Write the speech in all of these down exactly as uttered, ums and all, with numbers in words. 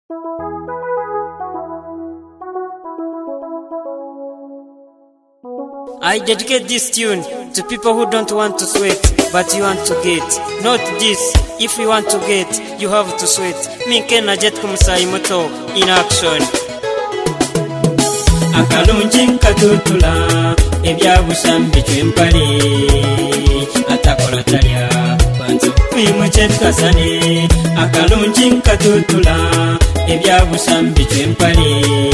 I dedicate this tune to people who don't want to sweat, but you want to get. Not this, if you want to get, you have to sweat. Minke na jet kumusai moto in action. Akalunji nkatutula, ebya busambi chwempali. Atakola talia, banzo kwimuchet kasane. Akalunji nkatutula, ebya busambi chwempali.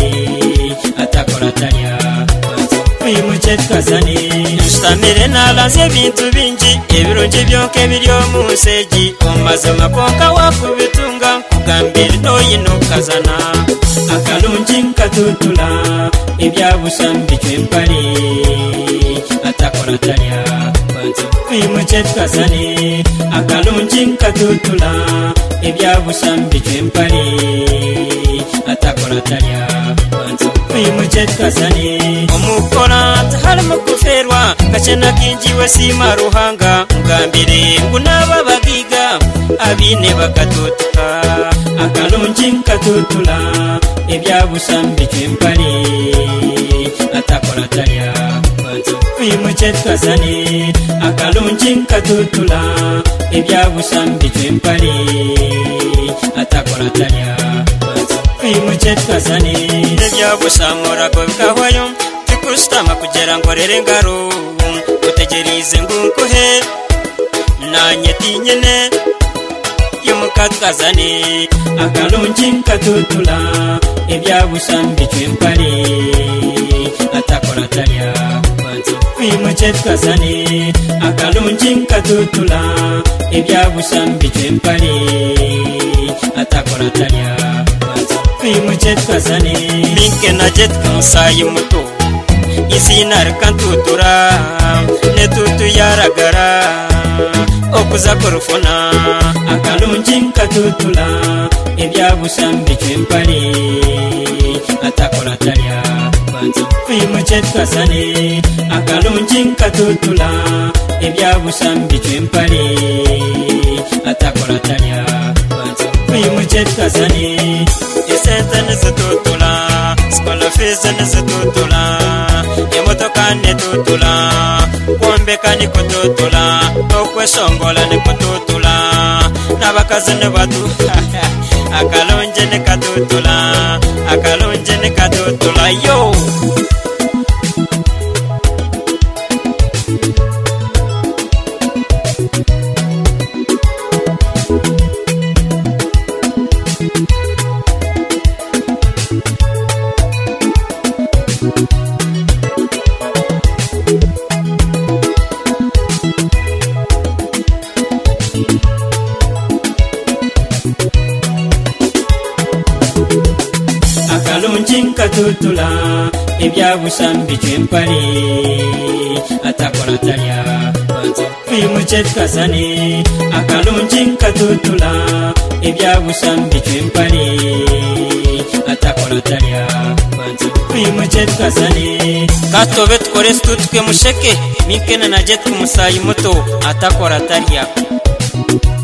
Atakola talia. Kwimuchet kazani Nustamire nalanze bintu bingi Ebirungi byonke biri omuseji Omaze makonka wakubitunga Kugambira noyino kazana Akalungi nkatutula Ebyabusambi chwempali Atakola talya Kwimuchet kazani Akalungi nkatutula Ebyabusambi chwempali Atakola talya Kwimuchet kazani Omukola tahali mukuferwa Kachena kinjiwe sima ruhanga Mugambire ngunaba bagiga Abine bakatutuka Akalungi nkatutula Ebyabusambi chwempali Atakola talya Kwimuchet kazani Akalungi nkatutula Ebyabusambi chwempali Atakola talya Kwimuchet kazani Ebyabusamura gobikawayo Tikusitama kugera ngorere ngaro Utegerize ngunkuhe Nanyeti nyene Yumukat kazani Akalungi nkatutula Ebyabusambi chwempali Atakola talya Kwimuchet kazani Akalungi nkatutula Ebyabusambi chwempali Atakola talya Kwimuchet kazani Minke na jet kumusayi muto Izina rikantutura Netutu yaragara Okuza kurufuna Akalungi nkatutula Ebyabusambi chwempali Atakola talya Kwimuchet kazani Akalungi nkatutula Ebyabusambi chwempali Atakola talya Kwimuchet kazani Isente nizitutula Skola fees nizitutula Emotoka netutula Kwombeka nikututula Okwesongola nikututula Nabakazi nibatu Akalungi nikatutula Akalungi nikatutula Yo! Akalungi nkatutula Ebyabusambi chwempali Atakola talya Kwimuchet kazani Akalungi nkatutula Ebyabusambi chwempali Atakola talya Kwimuchet kazani Katobe tukore situtuke musheke Minkene na jet kumusayi muto Atakola talya